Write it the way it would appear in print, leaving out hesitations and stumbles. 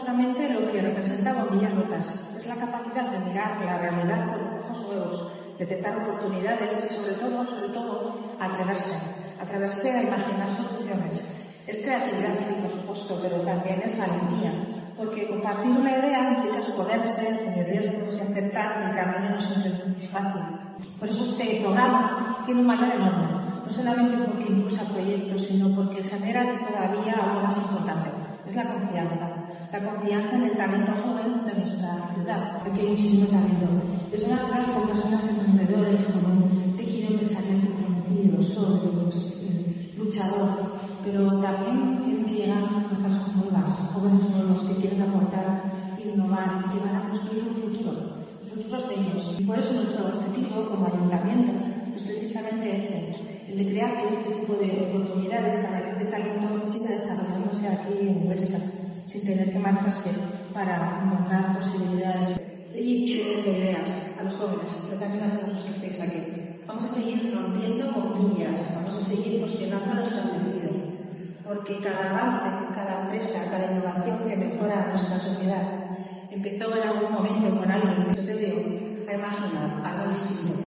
justamente lo que representa Bombillas Rotas. Es la capacidad de mirar la realidad con ojos nuevos, detectar oportunidades y sobre todo, atreverse a imaginar soluciones. Es creatividad, sí, por supuesto, pero también es valentía, porque compartir una idea implica exponerse, asumir riesgos y aceptar que el camino no siempre es fácil. Por eso este programa tiene un valor enorme, no solamente porque impulsa proyectos, sino porque genera todavía algo más importante, es la confianza en el talento joven de nuestra ciudad, porque hay muchísimo talento. Es una ciudad con personas emprendedores, con un tejido empresarial comprometido, sólido, luchador, pero también tienen que llegar fuerzas nuevas, jóvenes nuevos que quieren aportar, innovar, que van a construir un futuro, los futuros de ellos. Y por eso nuestro objetivo como ayuntamiento es precisamente el de crear todo este tipo de oportunidades para que este talento siga desarrollándose aquí en Huesca, sin tener que marcharse para encontrar posibilidades. Seguir teniendo ideas a los jóvenes, pero también a todos los que estáis aquí. Vamos a seguir rompiendo bombillas, vamos a seguir cuestionando lo establecido, porque cada avance, cada empresa, cada innovación que mejora nuestra sociedad empezó en algún momento con alguien que se atrevió a imaginar algo distinto.